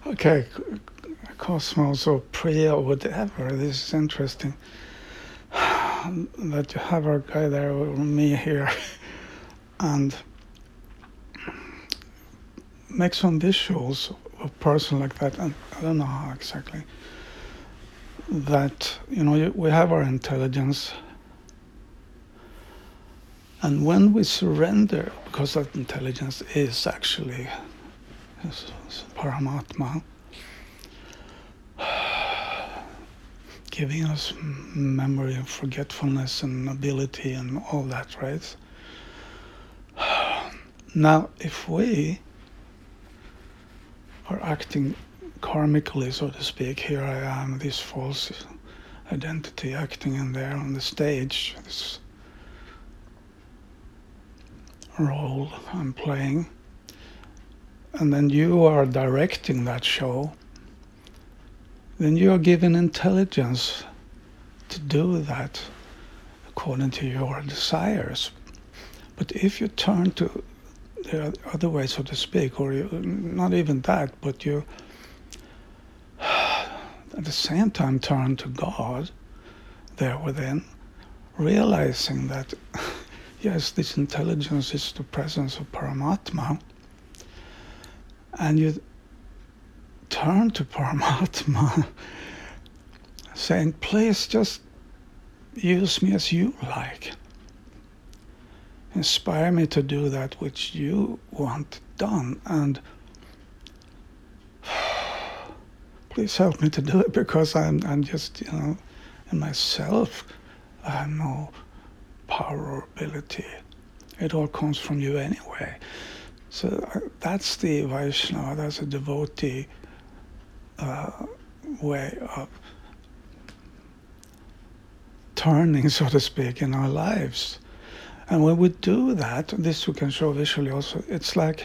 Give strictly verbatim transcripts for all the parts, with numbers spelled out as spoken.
Okay, Cosmos or Priya or whatever, this is interesting. That you have our guy there or me here and make some visuals of a person like that, and I don't know how exactly. That, you know, we have our intelligence, and when we surrender, because that intelligence is actually is, is Paramatma, giving us memory and forgetfulness and ability and all that, right? Now, if we are acting karmically, so to speak, here I am, this false identity acting in there on the stage, this role I'm playing, and then you are directing that show, then you are given intelligence to do that according to your desires. But if you turn to the other way, so to speak, or you, not even that, but you at the same time turn to God there within, realizing that yes, this intelligence is the presence of Paramatma, and you turn to Paramatma saying, please just use me as you like. Inspire me to do that which you want done, and please help me to do it, because I'm, I'm just, you know, in myself, I have no power or ability. It all comes from you anyway. So uh, that's the Vaishnava, that's a devotee uh, way of turning, so to speak, in our lives. And when we do that, this we can show visually also, it's like,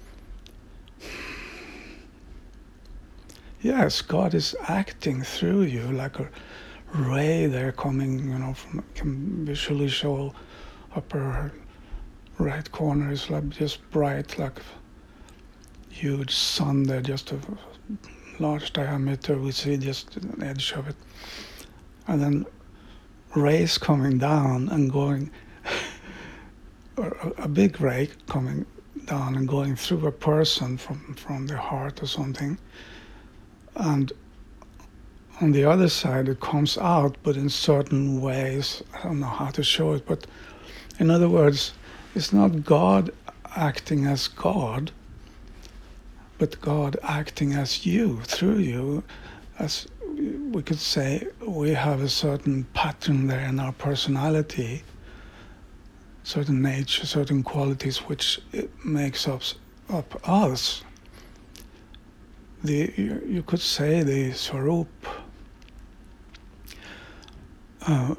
yes, God is acting through you like a ray there coming, you know, from, can visually show upper right corner is like just bright, like huge sun there, just a large diameter, we see just an edge of it. And then rays coming down and going, a big ray coming down and going through a person from, from the heart or something. And on the other side it comes out, but in certain ways, I don't know how to show it, but in other words, it's not God acting as God, but God acting as you, through you. As we could say, we have a certain pattern there in our personality, certain nature, certain qualities which it makes up, up us. The, you, you could say the Swarup, uh,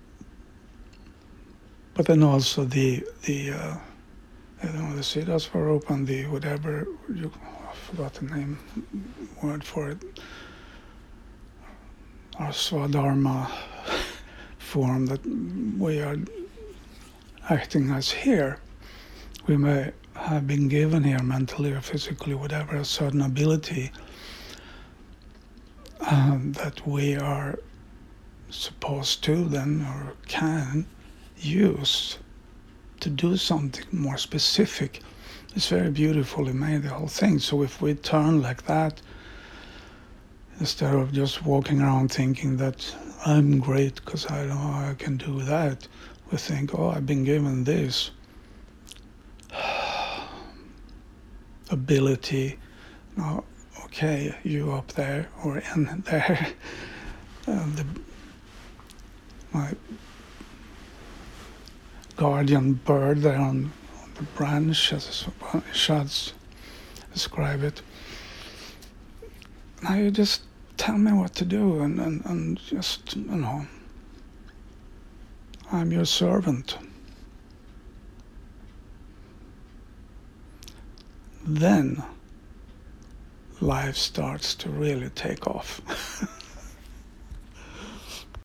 but then also the, the uh, I don't know, the Siddha Swarup and the whatever, you, I forgot the name, word for it, our Swadharma form that we are acting as here. We may have been given here mentally or physically, whatever, a certain ability um, that we are supposed to then or can use to do something more specific. It's very beautifully made, the whole thing. So if we turn like that, instead of just walking around thinking that I'm great because I know I can do that, we think, oh, I've been given this ability. Now, okay, you up there or in there, uh, the, my guardian bird there on, on the branch, as Upanishads describe it. Now you just tell me what to do, and, and, and just, you know, I'm your servant. Then life starts to really take off.